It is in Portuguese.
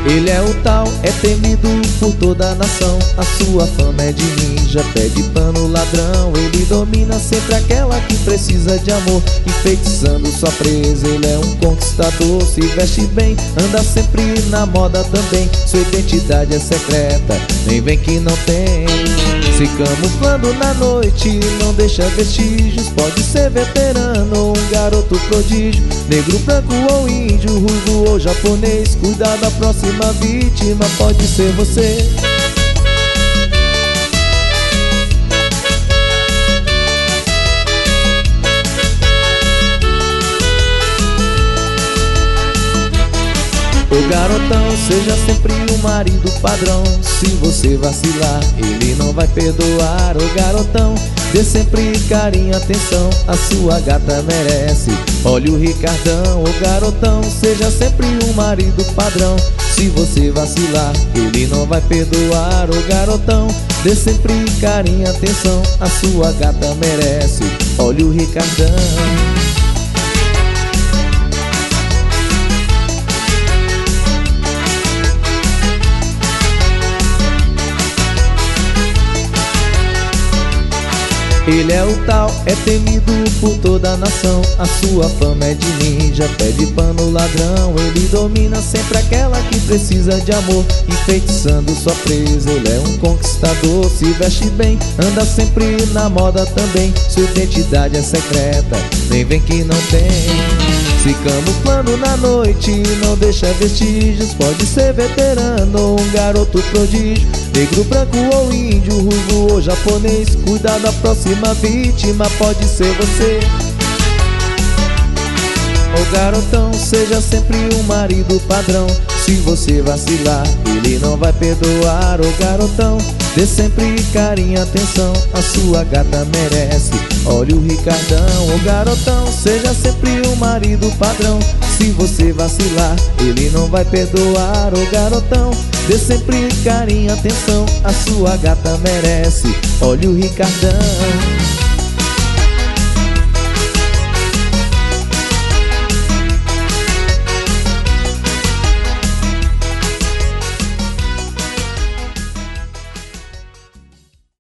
Ele é o tal, é temido por toda a nação. A sua fama é de ninja, pede pano ladrão. Ele domina sempre aquela que precisa de amor, enfeitiçando sua presa. Ele é um conquistador, se veste bem, anda sempre na moda também. Sua identidade é secreta, nem vem que não tem. Se camuflando na noite, não deixa vestígios. Pode ser veterano ou um garoto prodígio, negro, branco ou índio, ruivo ou japonês. Cuida da próxima vítima, pode ser você. O garotão, seja sempre um marido padrão. Se você vacilar, ele não vai perdoar. O garotão, dê sempre carinho e atenção, a sua gata merece. Olha o Ricardão. O garotão, seja sempre um marido padrão. Se você vacilar, ele não vai perdoar. O garotão, dê sempre carinho e atenção, a sua gata merece. Olha o Ricardão. Ele é o tal, é temido por toda a nação. A sua fama é de ninja, pede pano ladrão. Ele domina sempre aquela que precisa de amor, enfeitiçando sua presa. Ele é um conquistador, se veste bem, anda sempre na moda também. Sua identidade é secreta, nem vem que não tem. Se camuflando na noite, não deixa vestígios. Pode ser veterano ou um garoto prodígio, negro, branco ou índio, ruivo ou japonês. Cuida da próxima vítima, pode ser você. O garotão, seja sempre um marido padrão. Se você vacilar, ele não vai perdoar. O garotão, dê sempre carinho e atenção, a sua gata merece. Olha o Ricardão. O garotão, seja sempre um marido padrão. Se você vacilar, ele não vai perdoar. O garotão, dê sempre carinho e atenção, a sua gata merece. Olha o Ricardão.